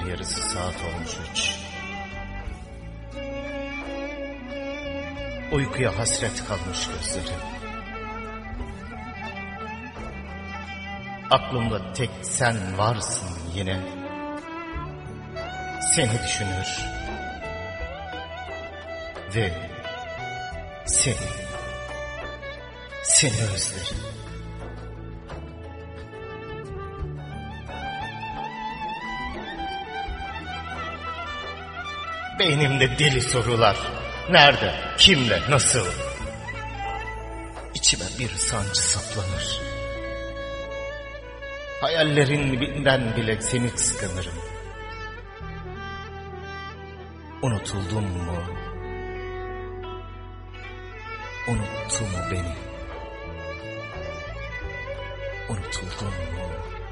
yarısı saat olmuş 3. Uykuya hasret kalmış gözlerim. Aklımda tek sen varsın yine. Seni düşünür ve seni özlerim. Beynimde deli sorular. Nerede, kimle, nasıl? İçime bir sancı saplanır. Hayallerinden bile seni kıskanırım. Unutuldun mu? Unuttun mu beni? Unutuldun mu?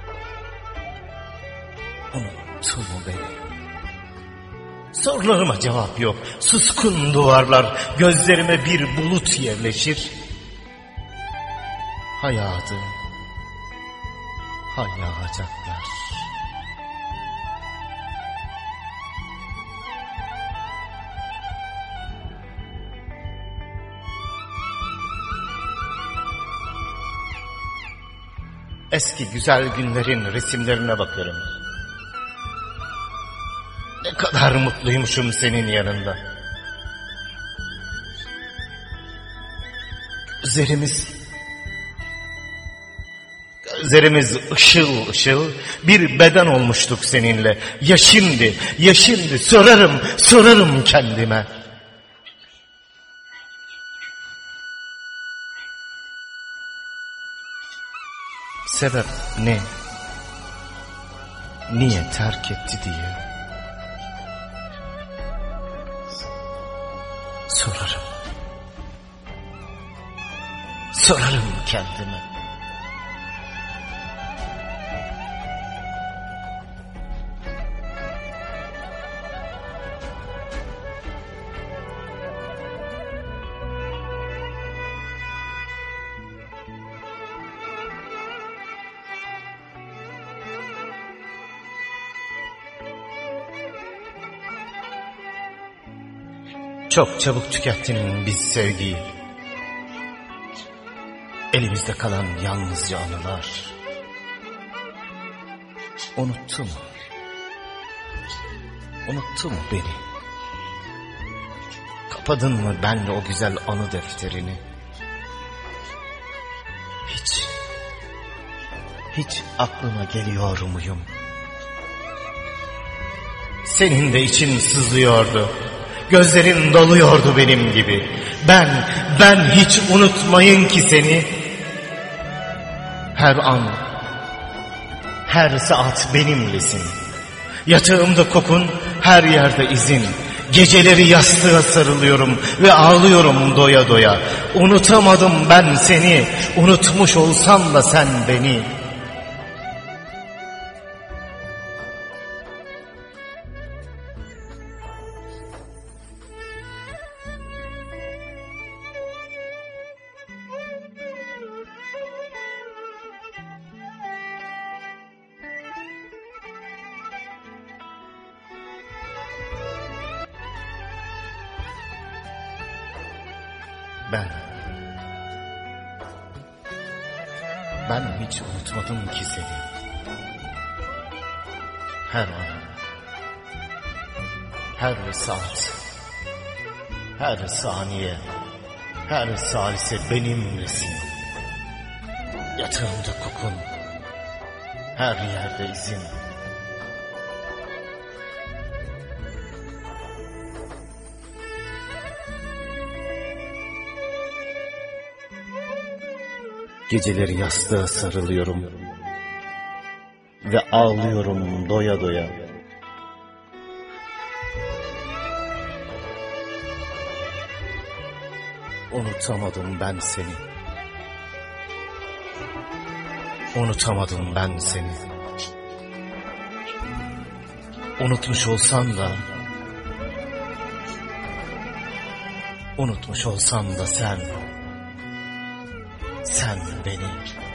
Unuttun mu beni? Sorularıma cevap yok. Suskun duvarlar, gözlerime bir bulut yerleşir. Hayatı hayalacaklar. Eski güzel günlerin resimlerine bakarım. Ne kadar mutluymuşum senin yanında. Gözlerimiz ışıl ışıl bir beden olmuştuk seninle. Ya şimdi sorarım kendime. Sebep ne? Niye terk etti diye. Sorarım kendime. Çok çabuk tükettin biz sevgiyi. Elimizde kalan yalnızca anılar. Unuttun mu beni? Kapadın mı benle o güzel anı defterini? Hiç aklına geliyor muyum? Senin de için sızlıyordu. Gözlerin doluyordu benim gibi. Ben hiç unutmayın ki seni. Her an, her saat benimlesin. Yatağımda kokun, her yerde izin. Geceleri yastığa sarılıyorum ve ağlıyorum doya doya. Unutamadım ben seni, unutmuş olsam da sen beni. Ben hiç unutmadım ki seni. Her an, her saat, her saniye, her salise benimlesin. Yatağımda kokun, her yerde izin. Geceleri yastığa sarılıyorum ve ağlıyorum doya doya. Unutamadım ben seni. Unutamadım ben seni. Unutmuş olsam da sen beni.